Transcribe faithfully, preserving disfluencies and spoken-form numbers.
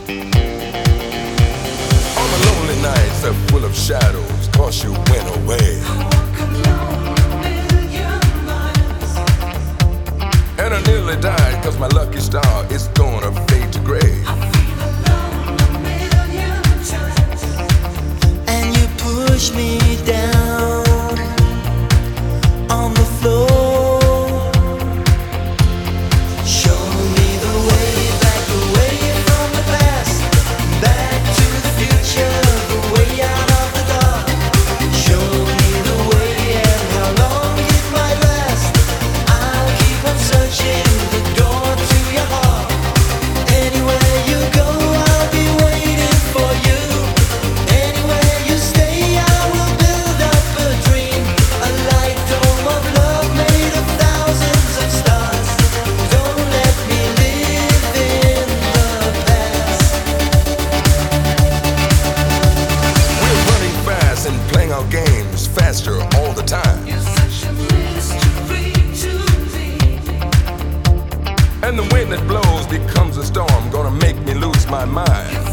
All the lonely nights are full of shadows, cause you went away. And I nearly died, cause my lucky star is gonna fade to gray. And you push me down on the floor. Show me the way back, away from the past, back to the future, the way out of the dark. Show me the way and how long it might last. I'll keep on searching the door to your heart. Anywhere you go, I'll be waiting for you. Anywhere you stay, I will build up a dream, a light dome of love made of thousands of stars. Don't let me live in the past. We're running fast and playing our games faster all the time. You're such a mystery to me. And the wind that blows becomes a storm, gonna make me lose my mind.